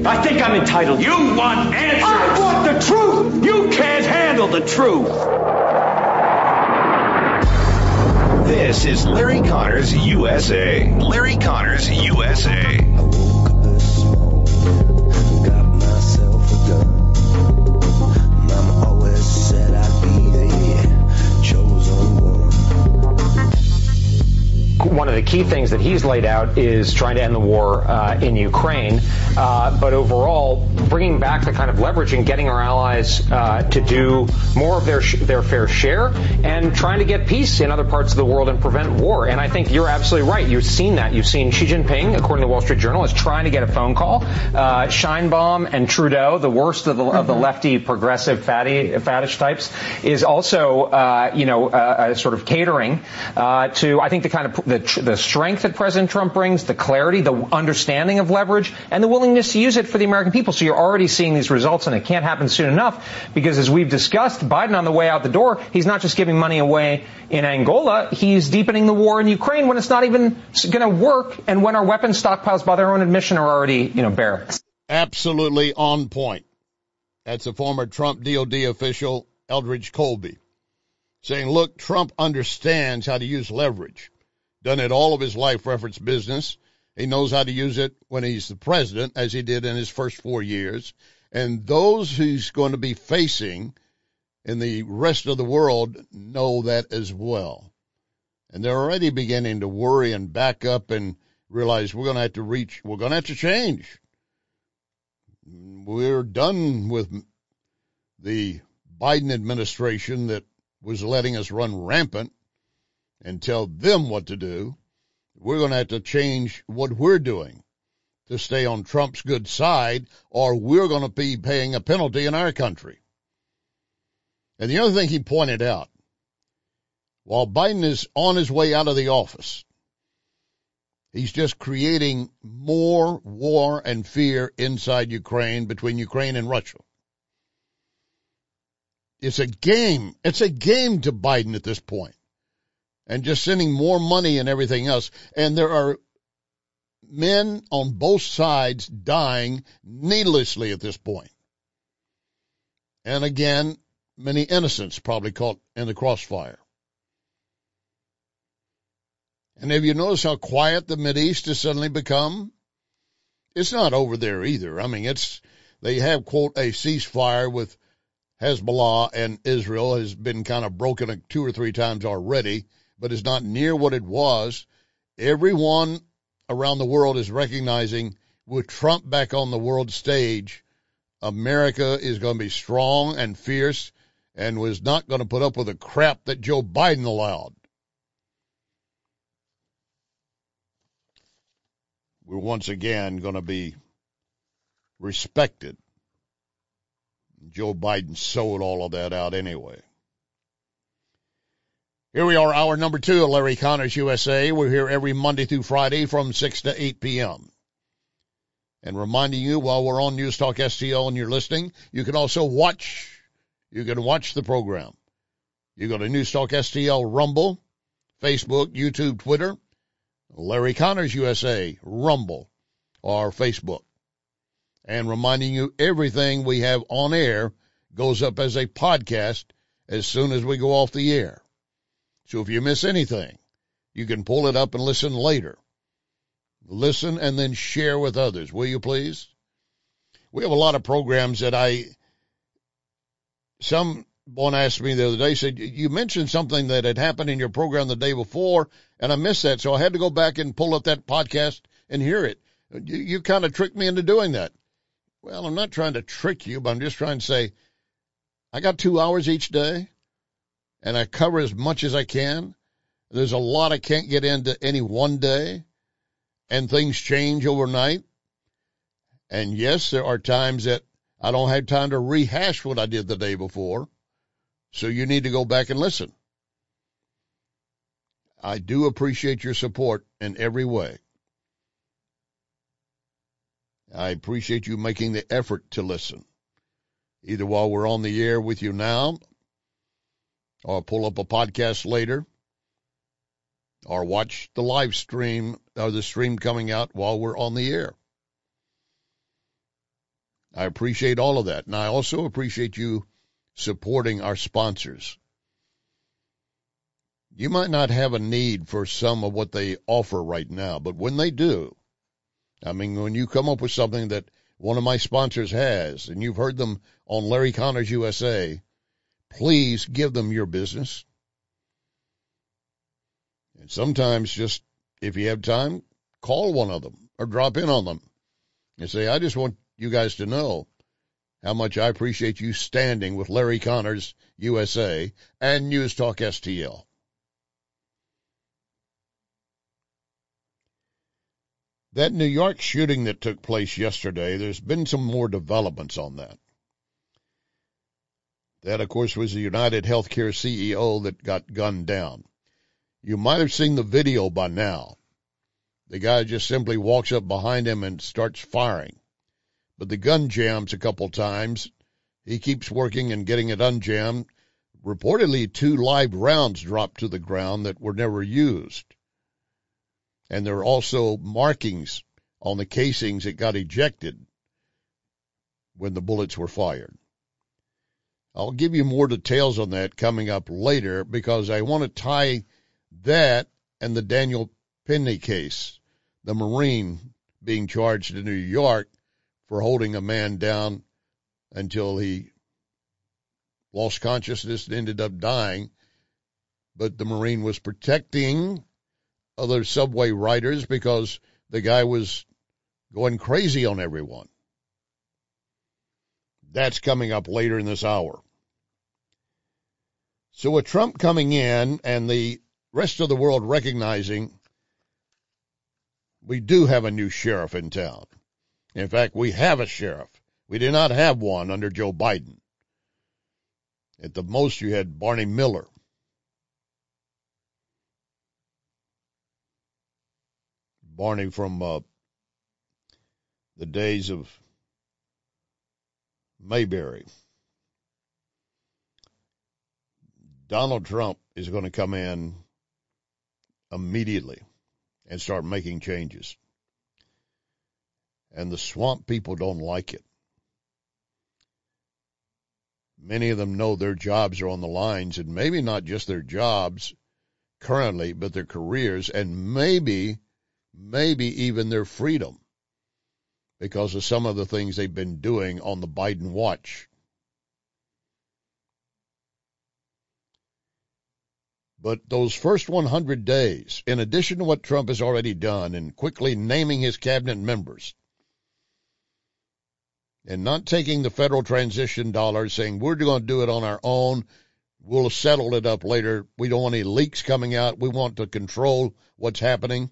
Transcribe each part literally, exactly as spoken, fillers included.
I think I'm entitled. You want answers. I want the truth. You can't handle the truth. This is Larry Connors U S A. Larry Connors U S A. I woke up this morning, got myself a gun. Mama always said I'd be the chosen one. One of the key things that he's laid out is trying to end the war uh, in Ukraine, uh, but overall bringing back the kind of leverage and getting our allies uh, to do more of their sh- their fair share and trying to get peace in other parts of the world and prevent war. And I think you're absolutely right. You've seen that. You've seen Xi Jinping, according to the Wall Street Journal, is trying to get a phone call. Uh, Sheinbaum and Trudeau, the worst of the, of the lefty progressive fatty faddish types, is also uh, you know uh, uh, sort of catering uh, to I think the kind of the the strength that President Trump brings, the clarity, the understanding of leverage, and the willingness to use it for the American people. So you're already seeing these results, and it can't happen soon enough because, as we've discussed, Biden on the way out the door, he's not just giving money away in Angola, he's deepening the war in Ukraine when it's not even going to work and when our weapons stockpiles, by their own admission, are already, you know, bare. Absolutely on point. That's a former Trump D O D official, Eldridge Colby, saying, look, Trump understands how to use leverage. Done it all of his life reference business. He knows how to use it when he's the president, as he did in his first four years. And those he's going to be facing in the rest of the world know that as well. And they're already beginning to worry and back up and realize we're going to have to reach, we're going to have to change. We're done with the Biden administration that was letting us run rampant and tell them what to do. We're going to have to change what we're doing to stay on Trump's good side, or we're going to be paying a penalty in our country. And the other thing he pointed out, while Biden is on his way out of the office, he's just creating more war and fear inside Ukraine, between Ukraine and Russia. It's a game. It's a game to Biden at this point. And just sending more money and everything else. And there are men on both sides dying needlessly at this point. And again, many innocents probably caught in the crossfire. And have you noticed how quiet the Mideast has suddenly become? It's not over there either. I mean, it's, they have, quote, a ceasefire with Hezbollah, and Israel has been kind of broken two or three times already, but it's not near what it was. Everyone around the world is recognizing, with Trump back on the world stage, America is going to be strong and fierce and was not going to put up with the crap that Joe Biden allowed. We're once again going to be respected. Joe Biden sold all of that out anyway. Here we are, hour number two of Larry Connors U S A. We're here every Monday through Friday from six to eight p.m. And reminding you, while we're on News Talk S T L and you're listening, you can also watch. You can watch the program. You go to News Talk S T L Rumble, Facebook, YouTube, Twitter, Larry Connors U S A, Rumble, or Facebook. And reminding you, everything we have on air goes up as a podcast as soon as we go off the air. So if you miss anything, you can pull it up and listen later. Listen and then share with others, will you please? We have a lot of programs that I, someone asked me the other day, said, you mentioned something that had happened in your program the day before, and I missed that, so I had to go back and pull up that podcast and hear it. You, you kind of tricked me into doing that. Well, I'm not trying to trick you, but I'm just trying to say, I got two hours each day, and I cover as much as I can. There's a lot I can't get into any one day, and things change overnight. And yes, there are times that I don't have time to rehash what I did the day before, so you need to go back and listen. I do appreciate your support in every way. I appreciate you making the effort to listen, either while we're on the air with you now, or pull up a podcast later, or watch the live stream or the stream coming out while we're on the air. I appreciate all of that. And I also appreciate you supporting our sponsors. You might not have a need for some of what they offer right now, but when they do, I mean, when you come up with something that one of my sponsors has, and you've heard them on Larry Connors U S A, please give them your business. And sometimes just, if you have time, call one of them or drop in on them and say, I just want you guys to know how much I appreciate you standing with Larry Connors U S A and News Talk S T L. That New York shooting that took place yesterday, there's been some more developments on that. That, of course, was the United Healthcare C E O that got gunned down. You might have seen the video by now. The guy just simply walks up behind him and starts firing. But the gun jams a couple times. He keeps working and getting it unjammed. Reportedly, two live rounds dropped to the ground that were never used. And there are also markings on the casings that got ejected when the bullets were fired. I'll give you more details on that coming up later because I want to tie that and the Daniel Penny case, the Marine being charged in New York for holding a man down until he lost consciousness and ended up dying. But the Marine was protecting other subway riders because the guy was going crazy on everyone. That's coming up later in this hour. So with Trump coming in and the rest of the world recognizing we do have a new sheriff in town. In fact, we have a sheriff. We did not have one under Joe Biden. At the most, you had Barney Miller. Barney from uh, the days of Mayberry. Donald Trump is going to come in immediately and start making changes. And the swamp people don't like it. Many of them know their jobs are on the lines, and maybe not just their jobs currently, but their careers, and maybe, maybe even their freedom because of some of the things they've been doing on the Biden watch. But those first one hundred days, in addition to what Trump has already done in quickly naming his cabinet members and not taking the federal transition dollars, saying we're going to do it on our own, we'll settle it up later, we don't want any leaks coming out, we want to control what's happening.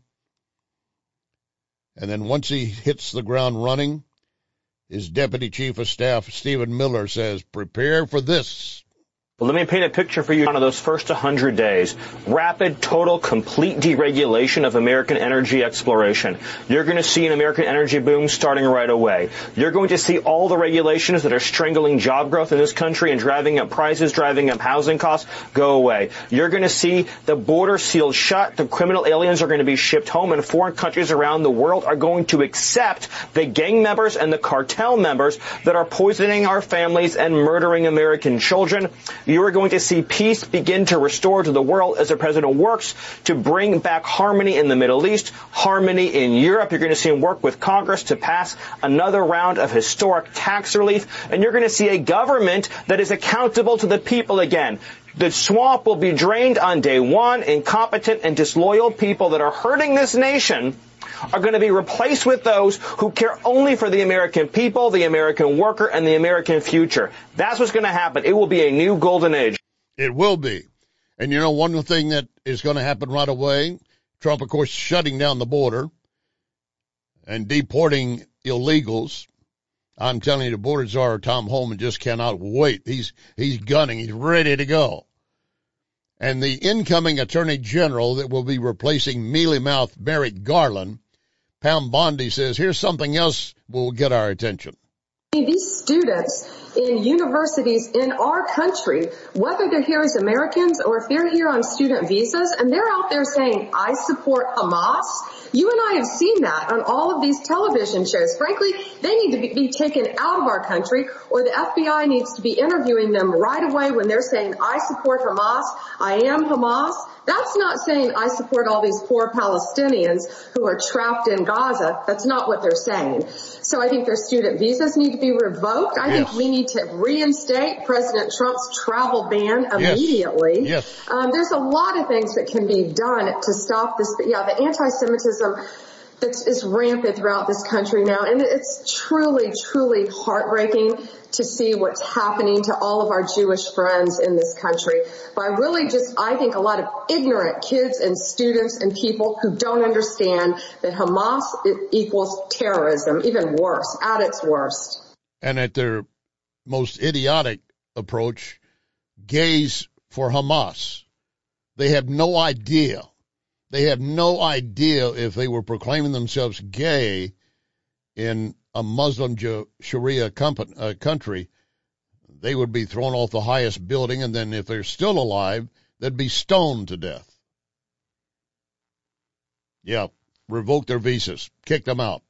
And then once he hits the ground running, his deputy chief of staff, Stephen Miller, says, prepare for this. Well, let me paint a picture for you on those first one hundred days. Rapid, total, complete deregulation of American energy exploration. You're going to see an American energy boom starting right away. You're going to see all the regulations that are strangling job growth in this country and driving up prices, driving up housing costs, go away. You're going to see the border sealed shut. The criminal aliens are going to be shipped home, and foreign countries around the world are going to accept the gang members and the cartel members that are poisoning our families and murdering American children. You are going to see peace begin to restore to the world as the president works to bring back harmony in the Middle East, harmony in Europe. You're going to see him work with Congress to pass another round of historic tax relief. And you're going to see a government that is accountable to the people again. The swamp will be drained on day one. Incompetent and disloyal people that are hurting this nation are going to be replaced with those who care only for the American people, the American worker, and the American future. That's what's going to happen. It will be a new golden age. It will be. And, you know, one thing that is going to happen right away, Trump, of course, shutting down the border and deporting illegals. I'm telling you, the border czar, Tom Homan, just cannot wait. He's he's gunning. He's ready to go. And the incoming attorney general that will be replacing mealy-mouthed Merrick Garland, Pam Bondi, says, here's something else will get our attention. These students in universities in our country, whether they're here as Americans or if they're here on student visas, and they're out there saying, I support Hamas. You and I have seen that on all of these television shows. Frankly, they need to be, be taken out of our country, or the F B I needs to be interviewing them right away when they're saying, I support Hamas, I am Hamas. That's not saying I support all these poor Palestinians who are trapped in Gaza. That's not what they're saying. So I think their student visas need to be revoked. I yes. think we need to reinstate President Trump's travel ban immediately. Yes. Yes. Um, there's a lot of things that can be done to stop this. But yeah, the anti-Semitism that is rampant throughout this country now, and it's truly, truly heartbreaking to see what's happening to all of our Jewish friends in this country by really just, I think, a lot of ignorant kids and students and people who don't understand that Hamas equals terrorism, even worse, at its worst. And at their most idiotic approach, gays for Hamas. They have no idea. They have no idea if they were proclaiming themselves gay in a Muslim Sharia company, uh, country, they would be thrown off the highest building, and then if they're still alive, they'd be stoned to death. Yeah, revoke their visas, kick them out.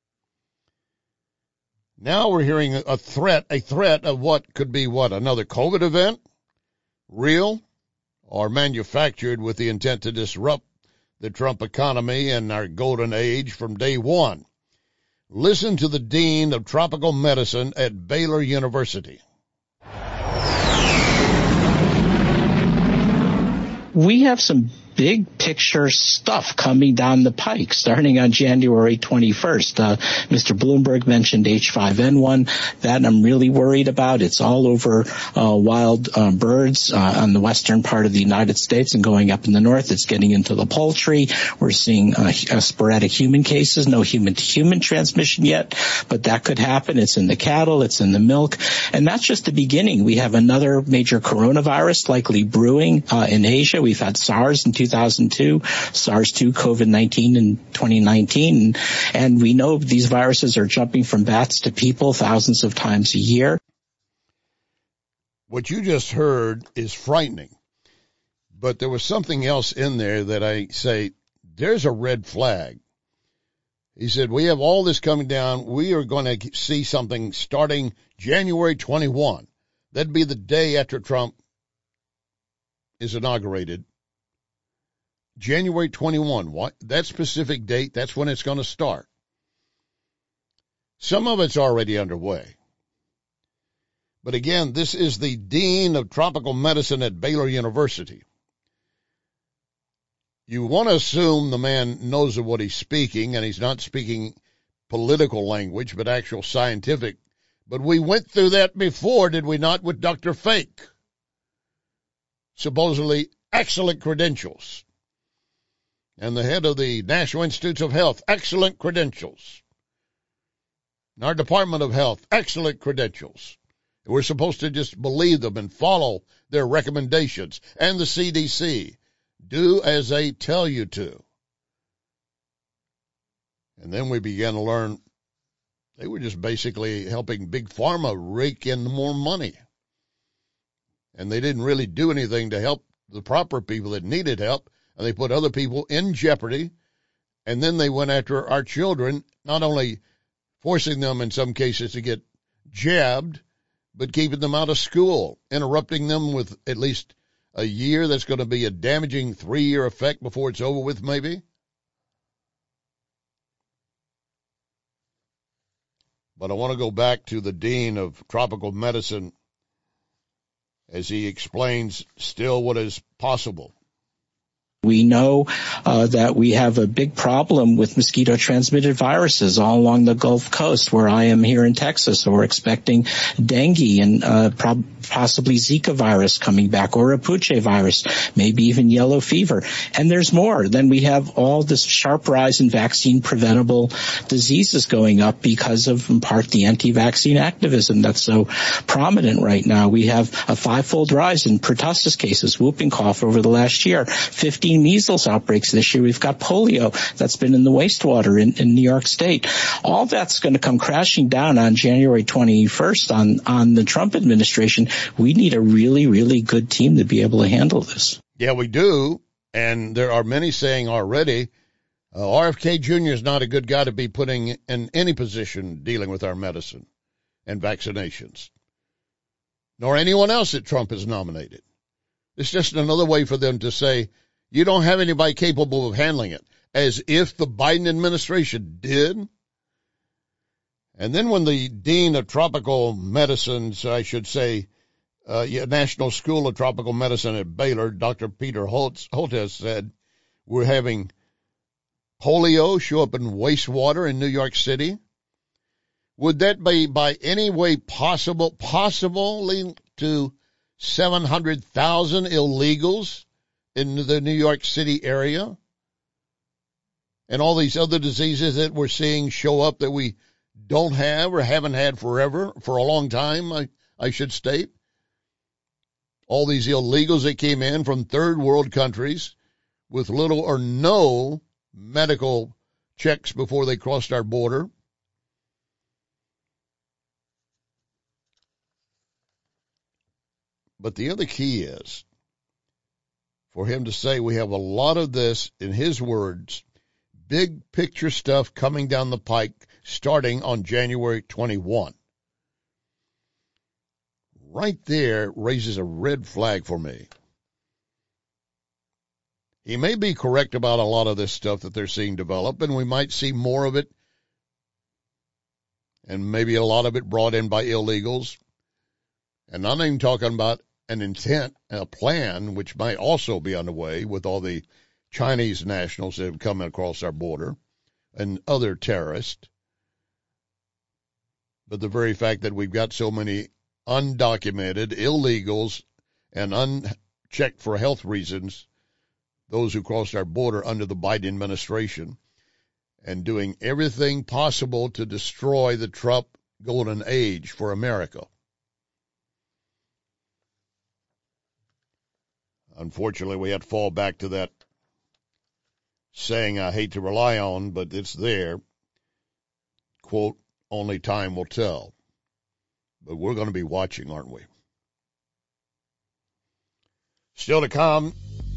Now we're hearing a threat, a threat of what could be what, another COVID event? Real or manufactured with the intent to disrupt the Trump economy and our golden age from day one. Listen to the Dean of Tropical Medicine at Baylor University. We have some big picture stuff coming down the pike starting on January twenty-first. Uh, Mister Bloomberg mentioned H five N one. That I'm really worried about. It's all over uh, wild uh, birds uh, on the western part of the United States and going up in the north. It's getting into the poultry. We're seeing uh, uh, sporadic human cases, no human-to-human transmission yet, but that could happen. It's in the cattle. It's in the milk. And that's just the beginning. We have another major coronavirus likely brewing uh, in Asia. We've had SARS in two thousand two, SARS two, COVID nineteen in twenty nineteen, and we know these viruses are jumping from bats to people thousands of times a year. What you just heard is frightening, but there was something else in there that I say, there's a red flag. He said, we have all this coming down. We are going to see something starting January twenty-first. That'd be the day after Trump is inaugurated. January twenty-first, what, that specific date, that's when it's going to start. Some of it's already underway. But again, this is the Dean of Tropical Medicine at Baylor University. You want to assume the man knows of what he's speaking, and he's not speaking political language, but actual scientific. But we went through that before, did we not, with Doctor Fake? Supposedly excellent credentials. And the head of the National Institutes of Health, excellent credentials. And our Department of Health, excellent credentials. We're supposed to just believe them and follow their recommendations. And the C D C, do as they tell you to. And then we began to learn they were just basically helping Big Pharma rake in more money. And they didn't really do anything to help the proper people that needed help. And they put other people in jeopardy, and then they went after our children, not only forcing them in some cases to get jabbed, but keeping them out of school, interrupting them with at least a year. That's going to be a damaging three-year effect before it's over with, maybe. But I want to go back to the Dean of Tropical Medicine as he explains still what is possible. We know uh, that we have a big problem with mosquito-transmitted viruses all along the Gulf Coast, where I am here in Texas. So we're expecting dengue and uh, prob- possibly Zika virus coming back, or Rapuche virus, maybe even yellow fever. And there's more. Then we have all this sharp rise in vaccine-preventable diseases going up because of, in part, the anti-vaccine activism that's so prominent right now. We have a five-fold rise in pertussis cases, whooping cough, over the last year, fifteen thirteen measles outbreaks this year. We've got polio that's been in the wastewater in, in New York State. All that's going to come crashing down on January twenty-first on, on the Trump administration. We need a really, really good team to be able to handle this. Yeah, we do. And there are many saying already, uh, R F K Junior is not a good guy to be putting in any position dealing with our medicine and vaccinations, nor anyone else that Trump has nominated. It's just another way for them to say, you don't have anybody capable of handling it, as if the Biden administration did. And then when the dean of tropical medicines, I should say, uh, National School of Tropical Medicine at Baylor, Doctor Peter Holtz, Holtz said, we're having polio show up in wastewater in New York City. Would that be by any way possible, possibly to seven hundred thousand illegals in the New York City area? And all these other diseases that we're seeing show up that we don't have or haven't had forever, for a long time, I, I should state. All these illegals that came in from third world countries with little or no medical checks before they crossed our border. But the other key is for him to say we have a lot of this, in his words, big picture stuff coming down the pike starting on January twenty-first. Right there raises a red flag for me. He may be correct about a lot of this stuff that they're seeing develop, and we might see more of it, and maybe a lot of it brought in by illegals. And I'm not even talking about an intent, a plan, which might also be underway with all the Chinese nationals that have come across our border and other terrorists. But the very fact that we've got so many undocumented illegals and unchecked for health reasons, those who crossed our border under the Biden administration, and doing everything possible to destroy the Trump golden age for America. Unfortunately, we had to fall back to that saying I hate to rely on, but it's there. Quote, only time will tell. But we're going to be watching, aren't we? Still to come,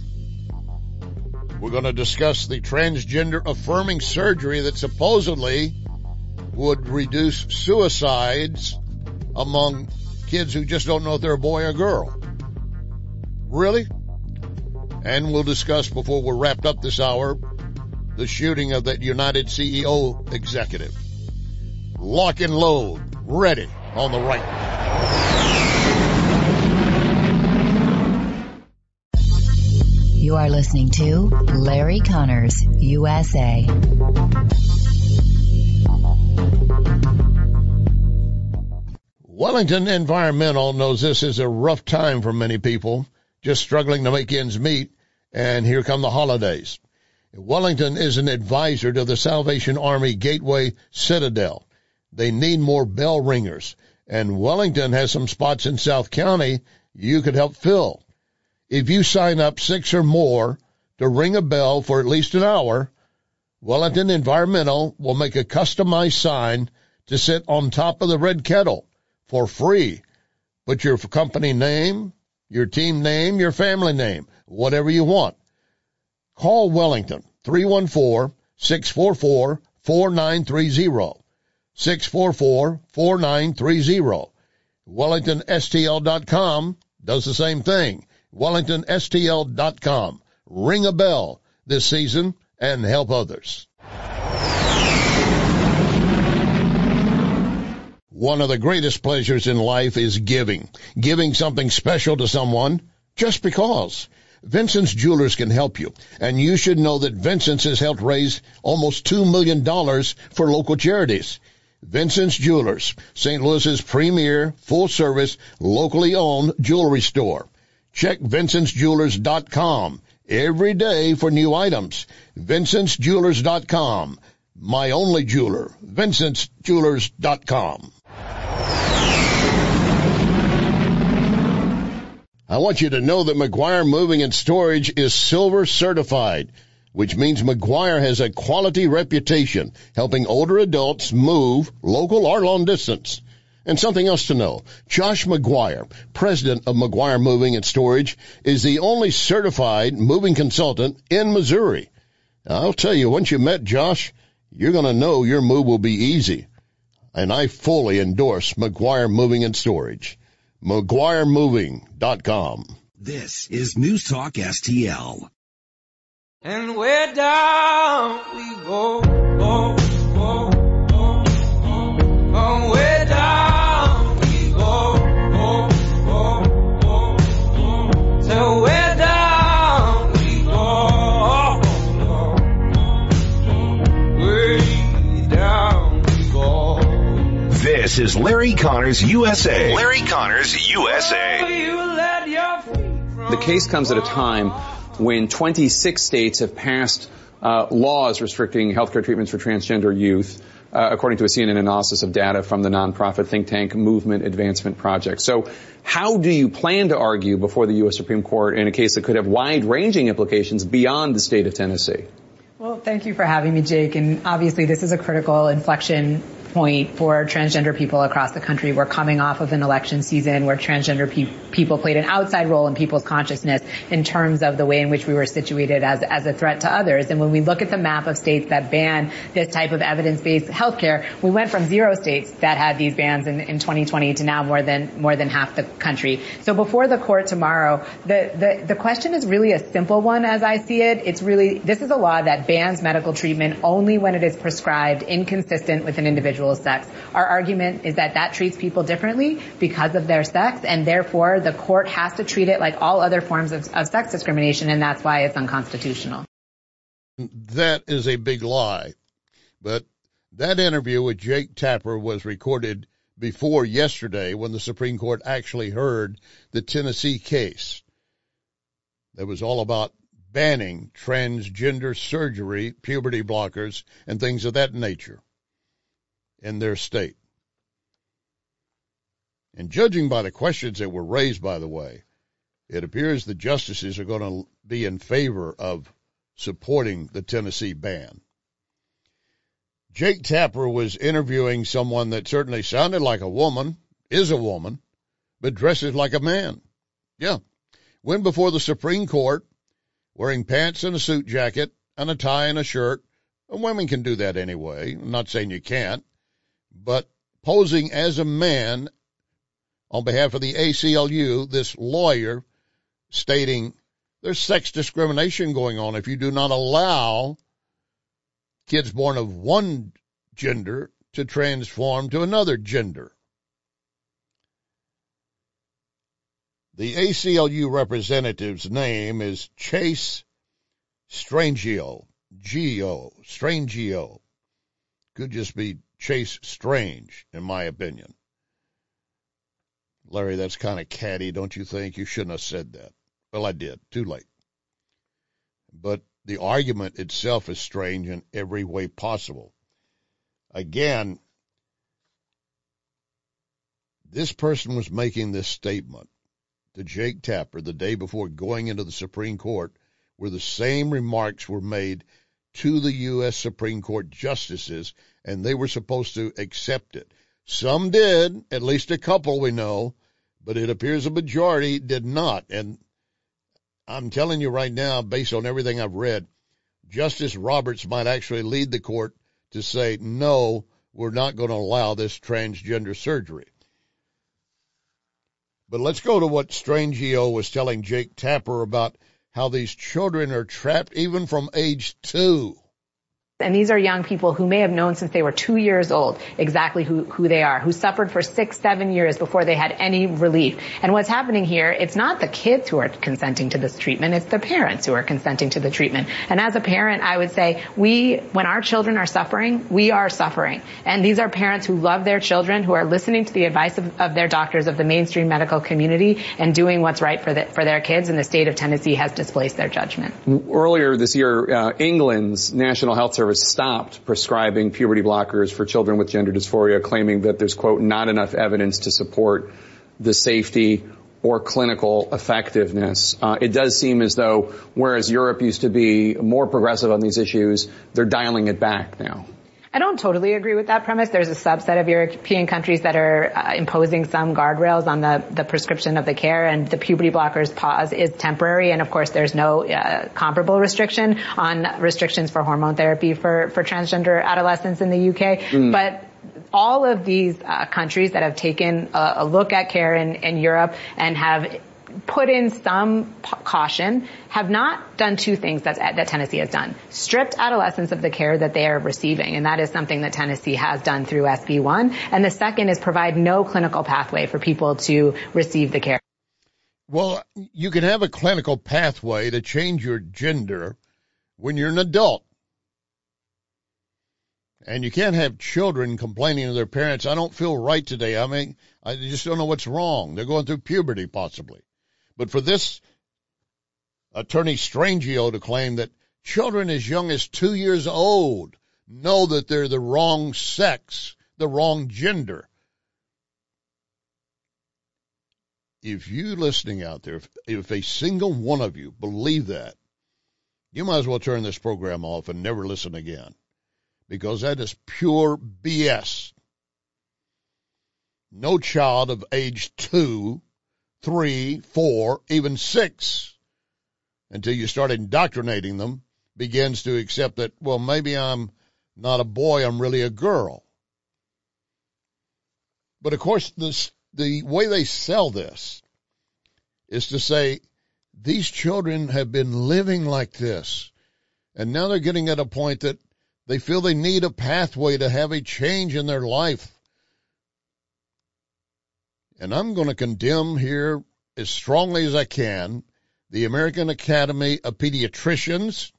we're going to discuss the transgender affirming surgery that supposedly would reduce suicides among kids who just don't know if they're a boy or girl. Really? And we'll discuss, before we're wrapped up this hour, the shooting of that United C E O executive. Lock and load. Ready on the right. You are listening to Larry Connors, U S A. Wellington Environmental knows this is a rough time for many people, just struggling to make ends meet, and here come the holidays. Wellington is an advisor to the Salvation Army Gateway Citadel. They need more bell ringers, and Wellington has some spots in South County you could help fill. If you sign up six or more to ring a bell for at least an hour, Wellington Environmental will make a customized sign to sit on top of the red kettle for free. Put your company name, your team name, your family name, whatever you want. Call Wellington, three one four, six four four, four nine three zero, six four four, four nine three zero. Wellington S T L dot com does the same thing. Wellington S T L dot com. Ring a bell this season and help others. One of the greatest pleasures in life is giving. Giving something special to someone just because. Vincent's Jewelers can help you, and you should know that Vincent's has helped raise almost two million dollars for local charities. Vincent's Jewelers, Saint Louis's premier, full-service, locally owned jewelry store. Check Vincent's Jewelers dot com every day for new items. Vincent's Jewelers dot com. My only jeweler, Vincent's Jewelers dot com. I want you to know that McGuire Moving and Storage is silver certified, which means McGuire has a quality reputation helping older adults move local or long distance. And something else to know, Josh McGuire, president of McGuire Moving and Storage, is the only certified moving consultant in Missouri. I'll tell you, once you met Josh, you're going to know your move will be easy. And I fully endorse McGuire Moving and Storage. McGuire Moving dot com. This is News Talk S T L. And way down we go, go, go, go, go. And way down we go, go, go, go, go. So way down we go, go, way down we go. This is Larry Connors U S A. Larry Connors U S A. The case comes at a time when twenty-six states have passed uh, laws restricting healthcare treatments for transgender youth, uh, according to a C N N analysis of data from the nonprofit think tank Movement Advancement Project. So how do you plan to argue before the U S Supreme Court in a case that could have wide-ranging implications beyond the state of Tennessee? Well, thank you for having me, Jake. And obviously this is a critical inflection point for transgender people across the country. We're coming off of an election season where transgender pe- people played an outside role in people's consciousness in terms of the way in which we were situated as, as a threat to others. And when we look at the map of states that ban this type of evidence-based healthcare, we went from zero states that had these bans in, in twenty twenty to now more than more than half the country. So before the court tomorrow, the, the, the question is really a simple one as I see it. It's really, this is a law that bans medical treatment only when it is prescribed inconsistent with an individual's sex. Our argument is that that treats people differently because of their sex, and therefore the court has to treat it like all other forms of, of sex discrimination, and that's why it's unconstitutional. That is a big lie. But that interview with Jake Tapper was recorded before yesterday when the Supreme Court actually heard the Tennessee case. That was all about banning transgender surgery, puberty blockers, and things of that nature in their state. And judging by the questions that were raised, by the way, it appears the justices are going to be in favor of supporting the Tennessee ban. Jake Tapper was interviewing someone that certainly sounded like a woman, is a woman, but dresses like a man. Yeah. Went before the Supreme Court wearing pants and a suit jacket and a tie and a shirt. And women can do that anyway. I'm not saying you can't. But posing as a man on behalf of the A C L U, this lawyer stating there's sex discrimination going on if you do not allow kids born of one gender to transform to another gender. The A C L U representative's name is Chase Strangio, G O, Strangio. Could just be Chase Strange, in my opinion. Larry, that's kind of catty, don't you think? You shouldn't have said that. Well, I did. Too late. But the argument itself is strange in every way possible. Again, this person was making this statement to Jake Tapper the day before going into the Supreme Court, where the same remarks were made to the U S Supreme Court justices, and they were supposed to accept it. Some did, at least a couple we know, but it appears a majority did not. And I'm telling you right now, based on everything I've read, Justice Roberts might actually lead the court to say, no, we're not going to allow this transgender surgery. But let's go to what Strangio was telling Jake Tapper about how these children are trapped even from age two. And these are young people who may have known since they were two years old exactly who, who they are, who suffered for six, seven years before they had any relief. And what's happening here, it's not the kids who are consenting to this treatment, it's the parents who are consenting to the treatment. And as a parent, I would say, we, when our children are suffering, we are suffering. And these are parents who love their children, who are listening to the advice of, of their doctors, of the mainstream medical community, and doing what's right for, the, for their kids. And the state of Tennessee has displaced their judgment. Earlier this year, uh, England's National Health Service stopped prescribing puberty blockers for children with gender dysphoria, claiming that there's, quote, not enough evidence to support the safety or clinical effectiveness. Uh, it does seem as though, whereas Europe used to be more progressive on these issues, they're dialing it back now. I don't totally agree with that premise. There's a subset of European countries that are uh, imposing some guardrails on the, the prescription of the care, and the puberty blockers pause is temporary. And of course, there's no uh, comparable restriction on restrictions for hormone therapy for, for transgender adolescents in the U K. Mm. But all of these uh, countries that have taken a, a look at care in, in Europe and have put in some p- caution have not done two things that, that Tennessee has done. Stripped adolescents of the care that they are receiving, and that is something that Tennessee has done through S B one. And the second is provide no clinical pathway for people to receive the care. Well, you can have a clinical pathway to change your gender when you're an adult. And you can't have children complaining to their parents, I don't feel right today. I mean, I just don't know what's wrong. They're going through puberty, possibly. But for this attorney Strangio to claim that children as young as two years old know that they're the wrong sex, the wrong gender. If you listening out there, if, if a single one of you believe that, you might as well turn this program off and never listen again, because that is pure B S. No child of age two, three, four, even six, until you start indoctrinating them, begins to accept that, well, maybe I'm not a boy, I'm really a girl. But of course, this, the way they sell this is to say these children have been living like this, and now they're getting at a point that they feel they need a pathway to have a change in their life. And I'm going to condemn here as strongly as I can the American Academy of Pediatricians,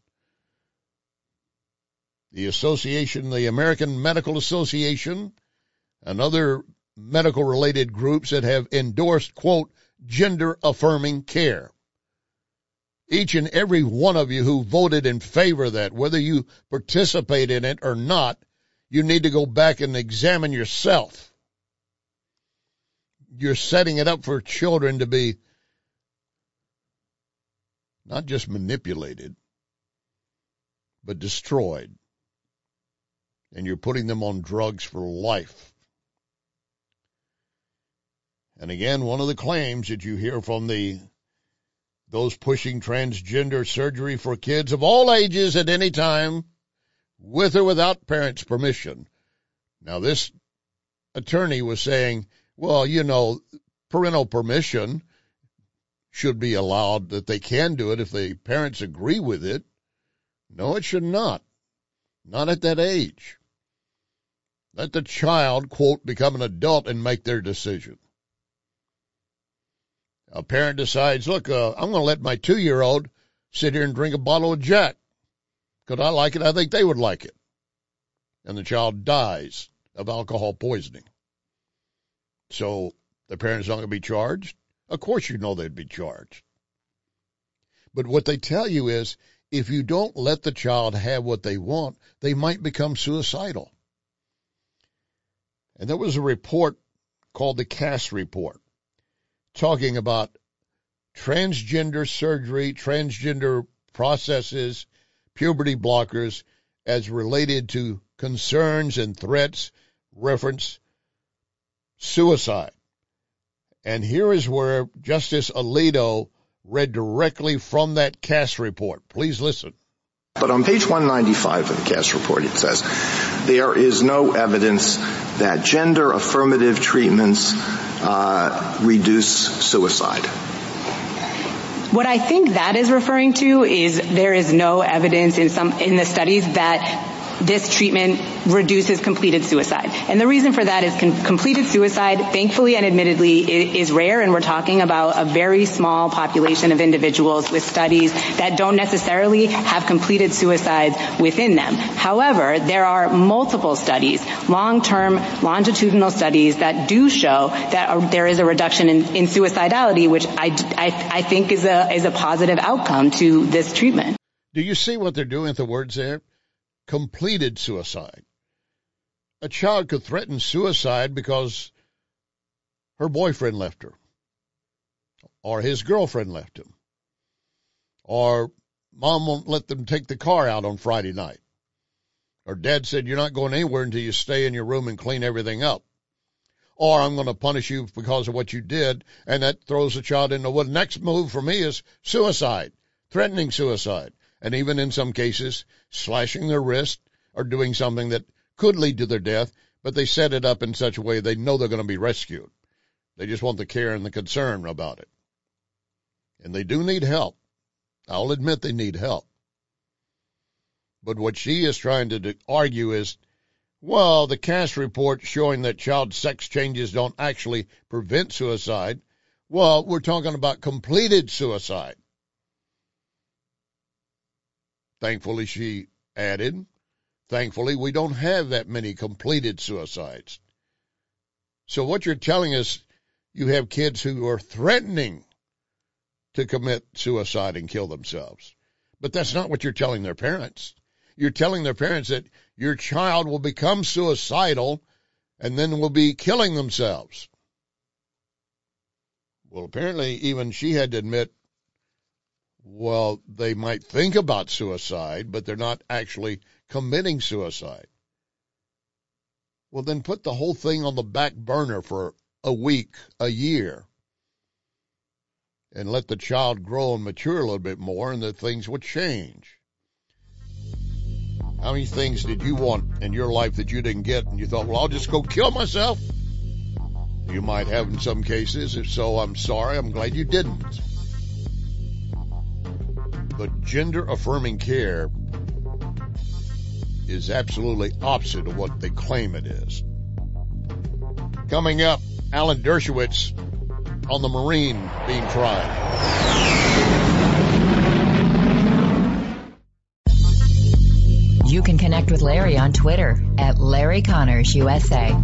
the Association, the American Medical Association, and other medical-related groups that have endorsed, quote, gender-affirming care. Each and every one of you who voted in favor of that, whether you participate in it or not, you need to go back and examine yourself. You're setting it up for children to be not just manipulated, but destroyed. And you're putting them on drugs for life. And again, one of the claims that you hear from the those pushing transgender surgery for kids of all ages at any time, with or without parents' permission. Now, this attorney was saying, well, you know, parental permission should be allowed, that they can do it if the parents agree with it. No, it should not. Not at that age. Let the child, quote, become an adult and make their decision. A parent decides, look, uh, I'm going to let my two-year-old sit here and drink a bottle of Jack because I like it. I think they would like it. And the child dies of alcohol poisoning. So the parent's not going to be charged? Of course you know they'd be charged. But what they tell you is, if you don't let the child have what they want, they might become suicidal. And there was a report called the Cass Report, talking about transgender surgery, transgender processes, puberty blockers as related to concerns and threats reference suicide. And here is where Justice Alito read directly from that Cass report. Please listen. But on page one ninety-five of the Cass report, it says, there is no evidence that gender affirmative treatments uh, reduce suicide. What I think that is referring to is there is no evidence in some in the studies that this treatment reduces completed suicide. And the reason for that is con- completed suicide, thankfully and admittedly, is, is rare, and we're talking about a very small population of individuals with studies that don't necessarily have completed suicides within them. However, there are multiple studies, long-term, longitudinal studies that do show that uh, there is a reduction in, in suicidality, which I, I, I think is a, is a positive outcome to this treatment. Do you see what they're doing with the words there? Completed suicide. A child could threaten suicide because her boyfriend left her, or his girlfriend left him, or mom won't let them take the car out on Friday night, or dad said you're not going anywhere until you stay in your room and clean everything up, or I'm going to punish you because of what you did, and that throws the child into what next move for me is suicide, threatening suicide, and even in some cases slashing their wrist or doing something that could lead to their death, but they set it up in such a way they know they're going to be rescued. They just want the care and the concern about it. And they do need help. I'll admit they need help. But what she is trying to do, argue is, well, the Cass report showing that child sex changes don't actually prevent suicide. Well, we're talking about completed suicide. Thankfully, she added, thankfully, we don't have that many completed suicides. So what you're telling us, you have kids who are threatening to commit suicide and kill themselves. But that's not what you're telling their parents. You're telling their parents that your child will become suicidal and then will be killing themselves. Well, apparently even she had to admit, well, they might think about suicide, but they're not actually committing suicide. Well, then put the whole thing on the back burner for a week, a year, and let the child grow and mature a little bit more, and the things would change. How many things did you want in your life that you didn't get, and you thought, well, I'll just go kill myself? You might have in some cases. If so, I'm sorry. I'm glad you didn't. But gender-affirming care is absolutely opposite of what they claim it is. Coming up, Alan Dershowitz on the Marine being tried. You can connect with Larry on Twitter at Larry Connors U S A.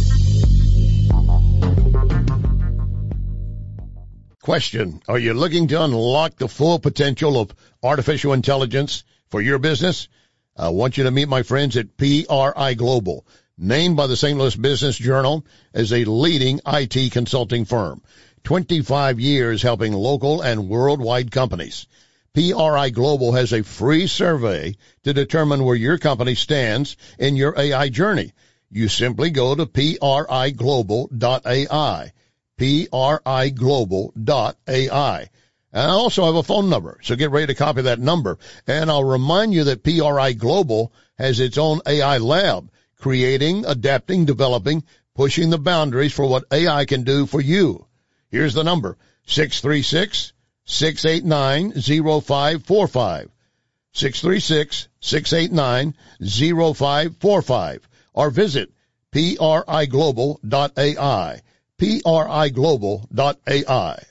Question: are you looking to unlock the full potential of artificial intelligence for your business? I want you to meet my friends at P R I Global, named by the Saint Louis Business Journal as a leading I T consulting firm. twenty-five years helping local and worldwide companies. P R I Global has a free survey to determine where your company stands in your A I journey. You simply go to P R I global dot A I, P R I global dot A I. And I also have a phone number, so get ready to copy that number. And I'll remind you that P R I Global has its own A I lab, creating, adapting, developing, pushing the boundaries for what A I can do for you. Here's the number, six three six, six eight nine, zero five four five, six three six, six eight nine, zero five four five, or visit P R I global dot A I, P R I global dot A I.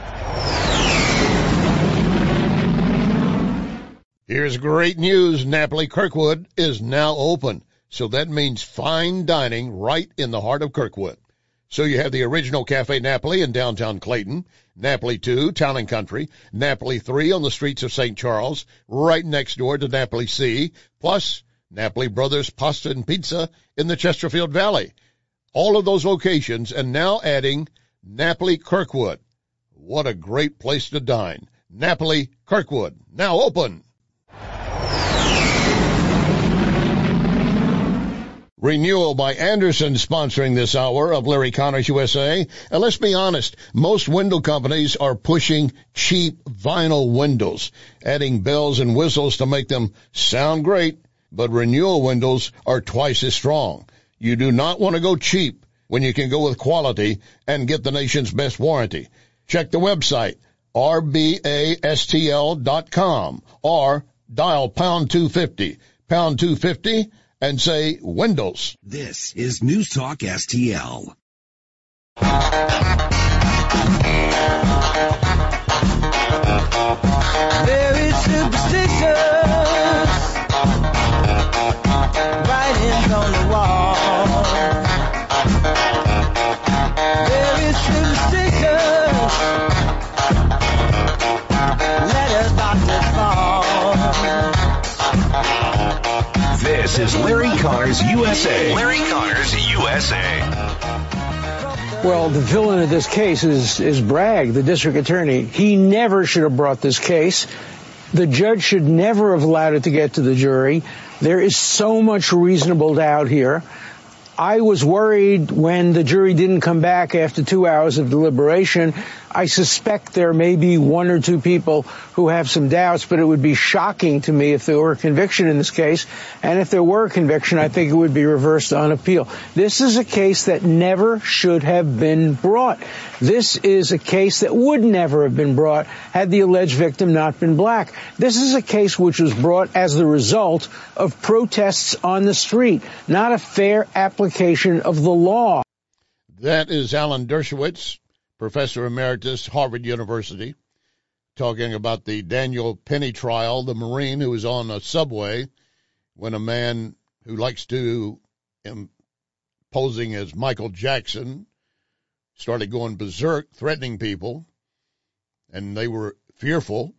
Here's great news. Napoli Kirkwood is now open. So that means fine dining right in the heart of Kirkwood. So you have the original Cafe Napoli in downtown Clayton, Napoli two, Town and Country, Napoli three on the streets of Saint Charles, right next door to Napoli C, plus Napoli Brothers Pasta and Pizza in the Chesterfield Valley. All of those locations, and now adding Napoli Kirkwood. What a great place to dine. Napoli Kirkwood, now open. Renewal by Andersen sponsoring this hour of Larry Connors U S A. And let's be honest, most window companies are pushing cheap vinyl windows, adding bells and whistles to make them sound great, but Renewal windows are twice as strong. You do not want to go cheap when you can go with quality and get the nation's best warranty. Check the website, R B A S T L dot com, or dial pound two fifty, pound two fifty, and say Windows. This is News Talk S T L. Very superstitious, writings on the wall. Very superstitious, letters about to fall. This is Larry Connors U S A. Larry Connors U S A. Well, the villain of this case is, is Bragg, the district attorney. He never should have brought this case. The judge should never have allowed it to get to the jury. There is so much reasonable doubt here. I was worried when the jury didn't come back after two hours of deliberation. I suspect there may be one or two people who have some doubts, but it would be shocking to me if there were a conviction in this case. And if there were a conviction, I think it would be reversed on appeal. This is a case that never should have been brought. This is a case that would never have been brought had the alleged victim not been black. This is a case which was brought as the result of protests on the street, not a fair application of the law. That is Alan Dershowitz, Professor Emeritus, Harvard University, talking about the Daniel Penny trial, the Marine who was on a subway when a man who likes to, um, posing as Michael Jackson, started going berserk, threatening people, and they were fearful,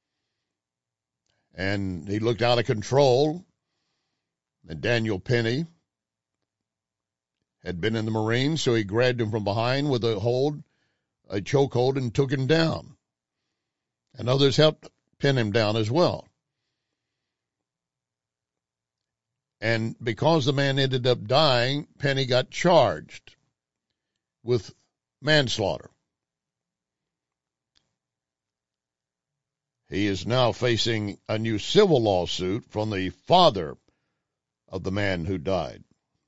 and he looked out of control, and Daniel Penny had been in the Marines, so he grabbed him from behind with a hold, a chokehold, and took him down. And others helped pin him down as well. And because the man ended up dying, Penny got charged with manslaughter. He is now facing a new civil lawsuit from the father of the man who died.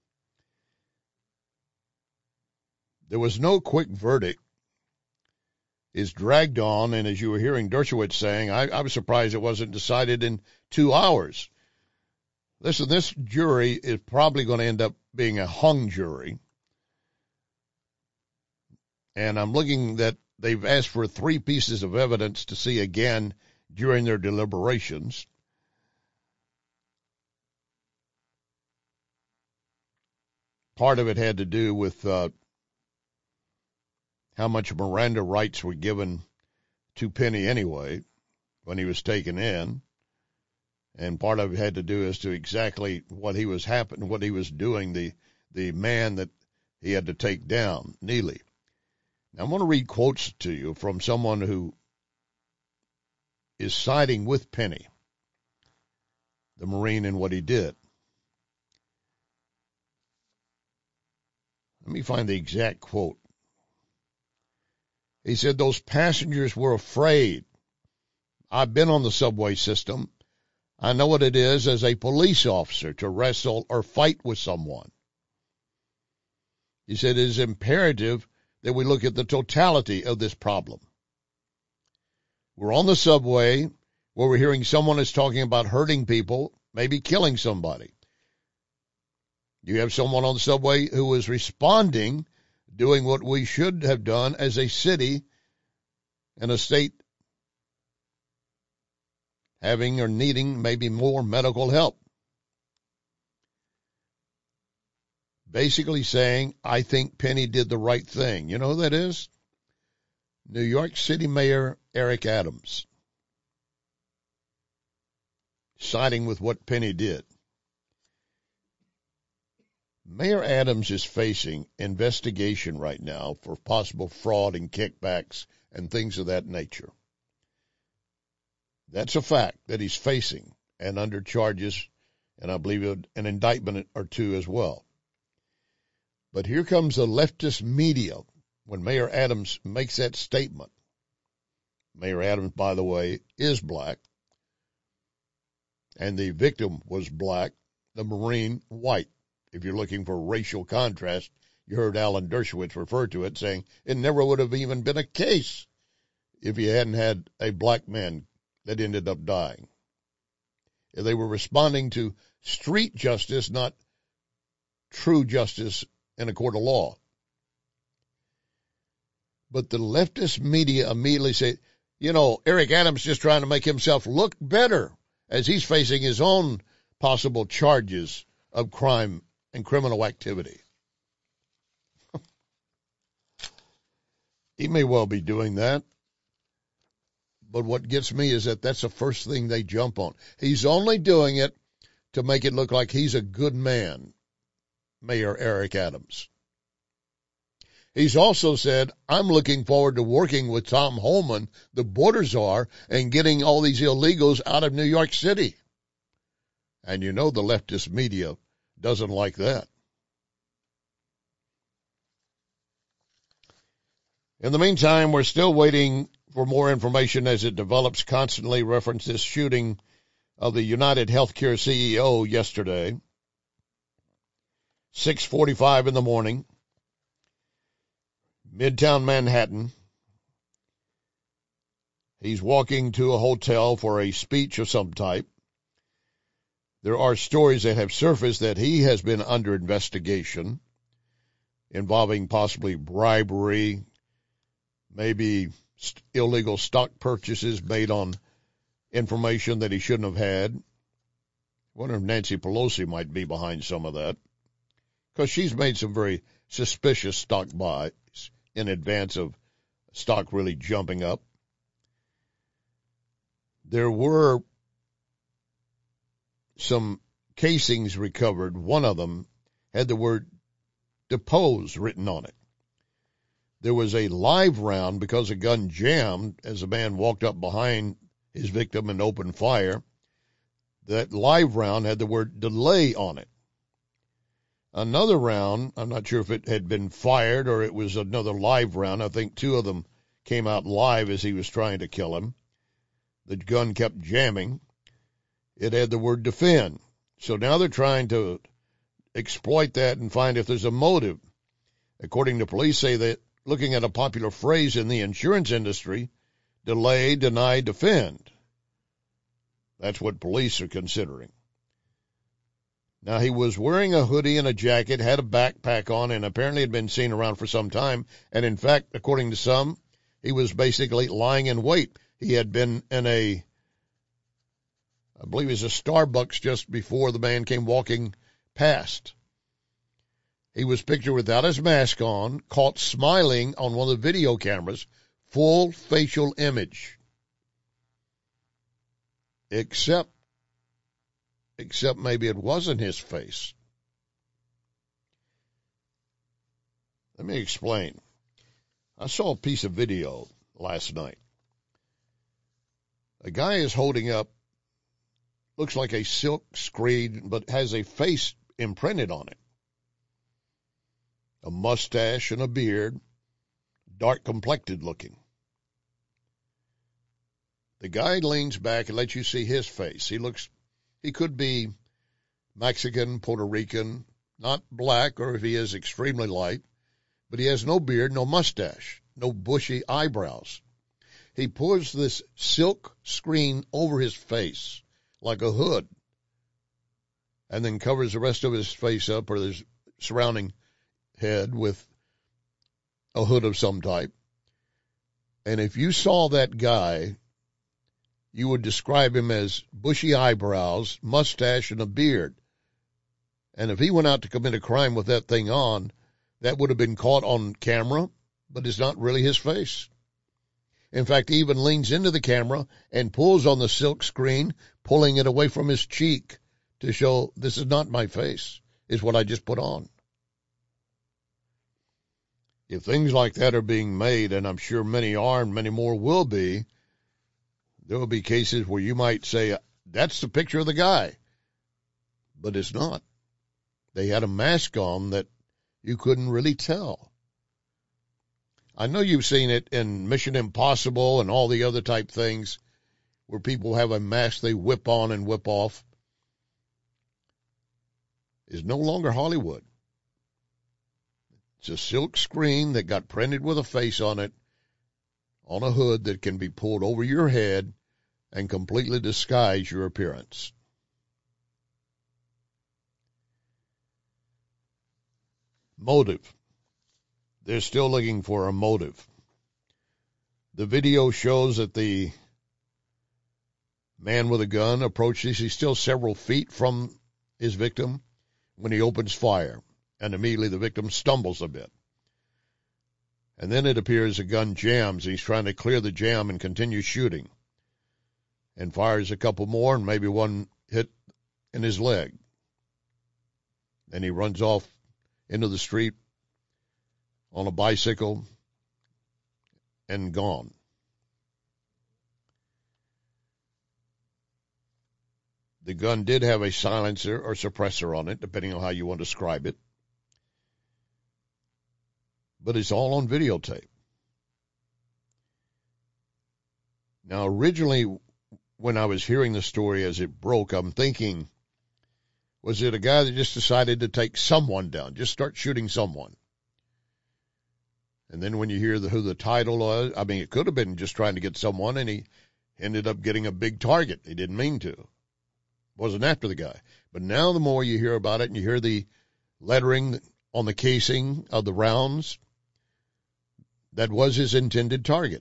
There was no quick verdict. It's dragged on, and as you were hearing Dershowitz saying, I, I was surprised it wasn't decided in two hours. Listen, this jury is probably going to end up being a hung jury. And I'm looking that they've asked for three pieces of evidence to see again during their deliberations. Part of it had to do with uh, how much Miranda rights were given to Penny anyway when he was taken in. And part of it had to do as to exactly what he was happening, what he was doing, the, the man that he had to take down, Neely. Now, I'm going to read quotes to you from someone who is siding with Penny, the Marine, in what he did. Let me find the exact quote. He said, those passengers were afraid. I've been on the subway system. I know what it is as a police officer to wrestle or fight with someone. He said it is imperative that we look at the totality of this problem. We're on the subway where we're hearing someone is talking about hurting people, maybe killing somebody. You have someone on the subway who is responding, doing what we should have done as a city and a state, having or needing maybe more medical help. Basically saying, I think Penny did the right thing. You know who that is? New York City Mayor Eric Adams, siding with what Penny did. Mayor Adams is facing investigation right now for possible fraud and kickbacks and things of that nature. That's a fact that he's facing and under charges, and I believe an indictment or two as well. But here comes the leftist media when Mayor Adams makes that statement. Mayor Adams, by the way, is black, and the victim was black, the Marine white. If you're looking for racial contrast, you heard Alan Dershowitz refer to it, saying it never would have even been a case if you hadn't had a black man that ended up dying. They were responding to street justice, not true justice in a court of law. But the leftist media immediately say, you know, Eric Adams just trying to make himself look better as he's facing his own possible charges of crime and criminal activity. He may well be doing that. But what gets me is that that's the first thing they jump on. He's only doing it to make it look like he's a good man, Mayor Eric Adams. He's also said, I'm looking forward to working with Tom Homan, the border czar, and getting all these illegals out of New York City. And you know the leftist media doesn't like that. In the meantime, we're still waiting for more information as it develops. Constantly reference this shooting of the United Healthcare C E O yesterday. six forty-five in the morning. Midtown Manhattan. He's walking to a hotel for a speech of some type. There are stories that have surfaced that he has been under investigation involving possibly bribery, maybe st- illegal stock purchases made on information that he shouldn't have had. I wonder if Nancy Pelosi might be behind some of that, because she's made some very suspicious stock buys in advance of stock really jumping up. There were some casings recovered. One of them had the word depose written on it. There was a live round because a gun jammed as a man walked up behind his victim and opened fire. That live round had the word delay on it. Another round, I'm not sure if it had been fired or it was another live round. I think two of them came out live as he was trying to kill him. The gun kept jamming. It had the word defend. So now they're trying to exploit that and find if there's a motive. According to police, say that looking at a popular phrase in the insurance industry, delay, deny, defend. That's what police are considering. Now, he was wearing a hoodie and a jacket, had a backpack on, and apparently had been seen around for some time. And in fact, according to some, he was basically lying in wait. He had been in a, I believe it was a Starbucks just before the man came walking past. He was pictured without his mask on, caught smiling on one of the video cameras, full facial image. Except, except maybe it wasn't his face. Let me explain. I saw a piece of video last night. A guy is holding up, looks like a silk screen, but has a face imprinted on it. A mustache and a beard, dark complected looking. The guy leans back and lets you see his face. He looks, he could be Mexican, Puerto Rican, not black, or if he is extremely light, but he has no beard, no mustache, no bushy eyebrows. He pulls this silk screen over his face like a hood and then covers the rest of his face up or his surrounding head with a hood of some type. And if you saw that guy, you would describe him as bushy eyebrows, mustache, and a beard. And if he went out to commit a crime with that thing on, that would have been caught on camera, but it's not really his face. In fact, he even leans into the camera and pulls on the silk screen, pulling it away from his cheek to show this is not my face, is what I just put on. If things like that are being made, and I'm sure many are and many more will be, there will be cases where you might say, that's the picture of the guy. But it's not. They had a mask on that you couldn't really tell. I know you've seen it in Mission Impossible and all the other type things where people have a mask they whip on and whip off. It's no longer Hollywood. It's a silk screen that got printed with a face on it on a hood that can be pulled over your head and completely disguise your appearance. Motive. They're still looking for a motive. The video shows that the man with a gun approaches. He's still several feet from his victim when he opens fire, and immediately the victim stumbles a bit. And then it appears a gun jams. He's trying to clear the jam and continue shooting, and fires a couple more, and maybe one hit in his leg. Then he runs off into the street on a bicycle and gone. The gun did have a silencer or suppressor on it, depending on how you want to describe it. But it's all on videotape. Now, originally, when I was hearing the story as it broke, I'm thinking, was it a guy that just decided to take someone down, just start shooting someone? And then when you hear the, who the title was, I mean, it could have been just trying to get someone, and he ended up getting a big target. He didn't mean to. Wasn't after the guy. But now the more you hear about it and you hear the lettering on the casing of the rounds, that was his intended target.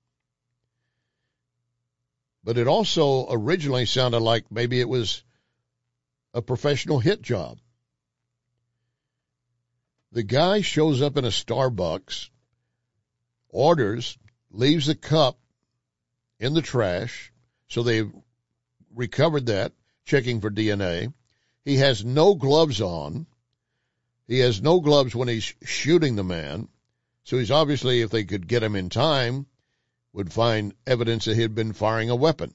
But it also originally sounded like maybe it was a professional hit job. The guy shows up in a Starbucks, orders, leaves the cup in the trash, so they've recovered that, checking for D N A. He has no gloves on. He has no gloves when he's shooting the man. So he's obviously, if they could get him in time, would find evidence that he'd been firing a weapon.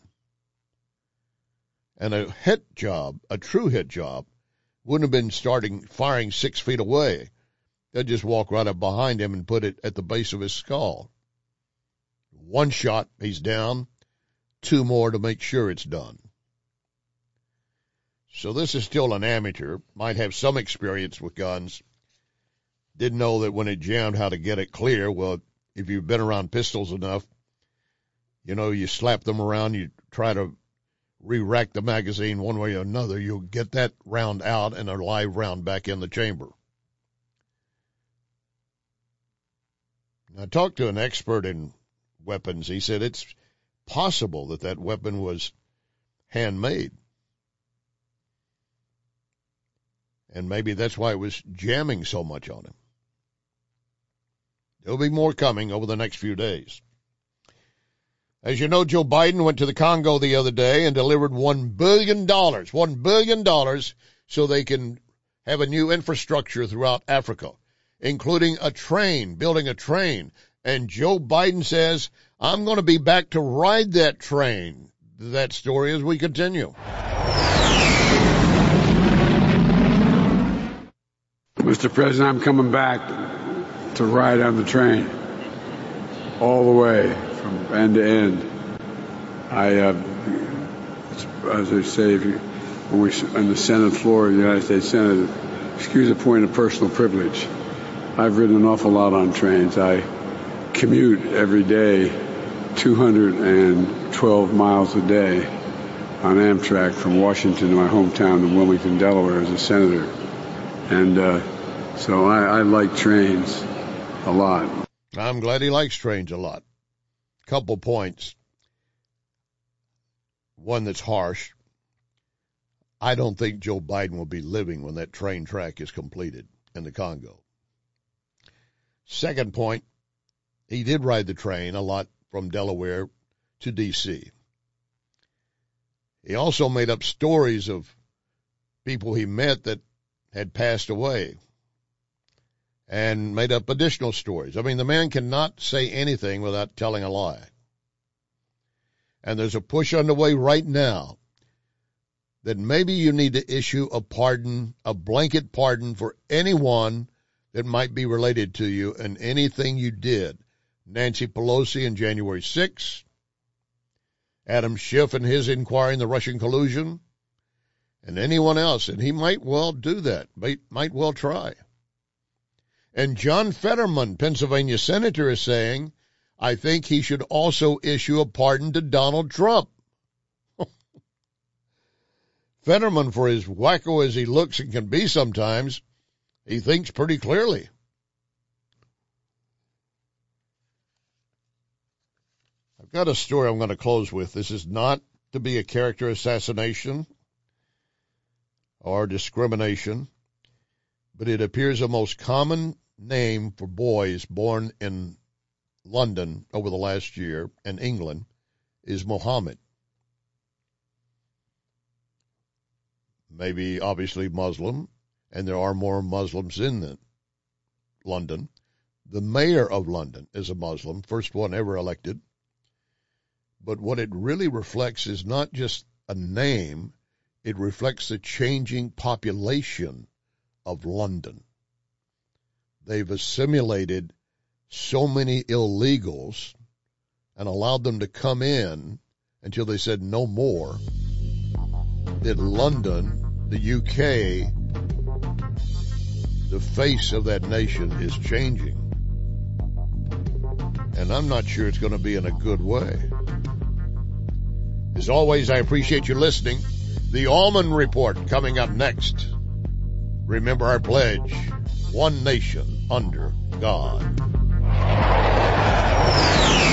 And a hit job, a true hit job, wouldn't have been starting firing six feet away. They'd just walk right up behind him and put it at the base of his skull. One shot, he's down. Two more to make sure it's done. So this is still an amateur, might have some experience with guns. Didn't know that when it jammed how to get it clear. Well, if you've been around pistols enough, you know, you slap them around, you try to re-rack the magazine one way or another, you'll get that round out and a live round back in the chamber. I talked to an expert in weapons. He said it's possible that that weapon was handmade. And maybe that's why it was jamming so much on him. There'll be more coming over the next few days. As you know, Joe Biden went to the Congo the other day and delivered one billion dollars, one billion dollars so they can have a new infrastructure throughout Africa, including a train, building a train. And Joe Biden says, I'm going to be back to ride that train. That story as we continue. Mister President, I'm coming back to ride on the train all the way from end to end. I, uh, as I say, if you, when we on the Senate floor of the United States Senate, excuse a point of personal privilege. I've ridden an awful lot on trains. I commute every day two hundred twelve miles a day on Amtrak from Washington to my hometown of Wilmington, Delaware, as a senator. And uh, so I, I like trains a lot. I'm glad he likes trains a lot. Couple points. One that's harsh. I don't think Joe Biden will be living when that train track is completed in the Congo. Second point, he did ride the train a lot from Delaware to D C. He also made up stories of people he met that had passed away and made up additional stories. I mean, the man cannot say anything without telling a lie. And there's a push underway right now that maybe you need to issue a pardon, a blanket pardon for anyone that might be related to you and anything you did. Nancy Pelosi on January sixth, Adam Schiff and his inquiry in the Russian collusion, and anyone else. And he might well do that, might, might well try. And John Fetterman, Pennsylvania senator, is saying, I think he should also issue a pardon to Donald Trump. Fetterman, for as wacko as he looks and can be sometimes, he thinks pretty clearly. I've got a story I'm going to close with. This is not to be a character assassination or discrimination, but it appears the most common name for boys born in London over the last year and England is Mohammed. Maybe obviously Muslim, and there are more Muslims in the London, The mayor of London is a Muslim, first one ever elected. But what it really reflects is not just a name, it reflects the changing population of London. They've assimilated so many illegals and allowed them to come in until they said no more, that London, the U K, the face of that nation is changing. And I'm not sure it's going to be in a good way. As always, I appreciate you listening. The Allman Report coming up next. Remember our pledge, one nation under God.